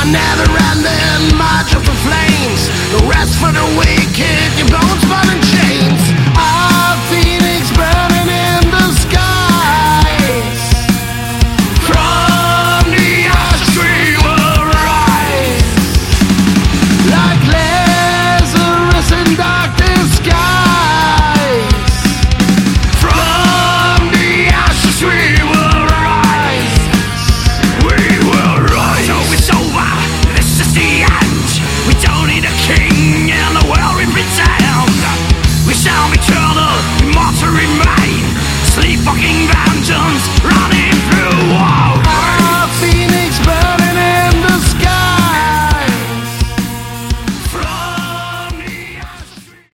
never-ending march of the flames. No rest for the wicked, your bones fall in chains.